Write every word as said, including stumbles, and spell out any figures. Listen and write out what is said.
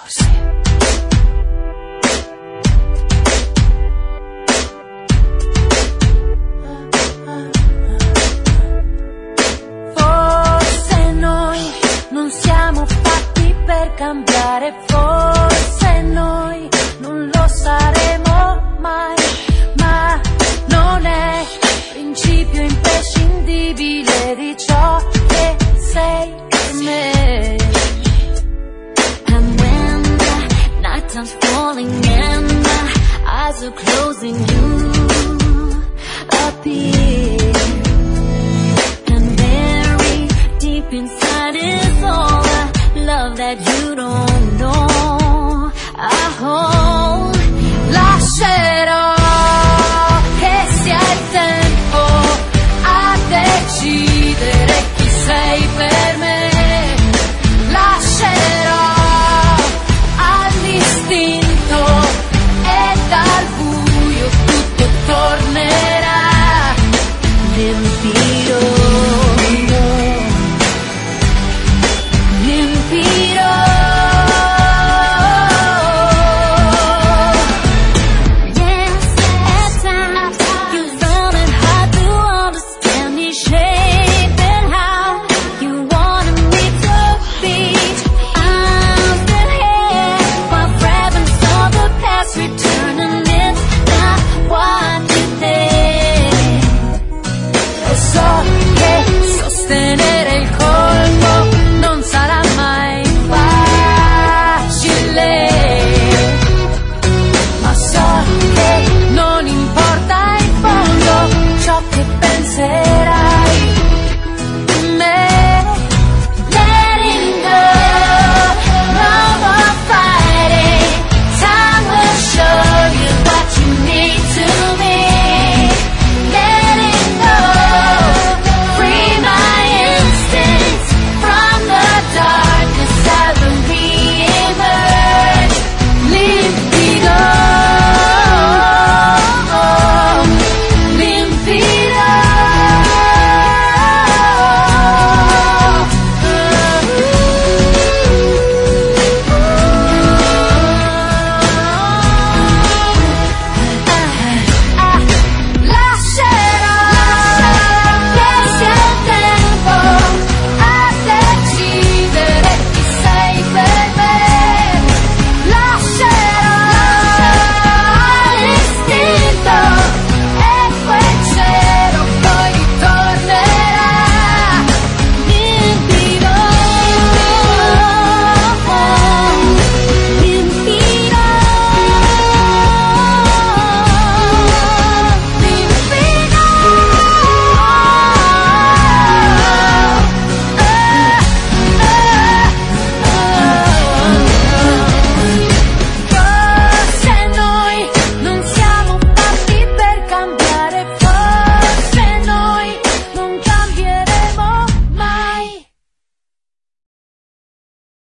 Forse noi non siamo fatti per cambiare, forse noi non lo saremo mai, ma non è principio imprescindibile di ciò che sei per me. And when the night time's falling and my eyes are closing, you appear, and buried deep inside is all the love that you don't know. I hold, lascerò che sia il tempo a decidere chi sei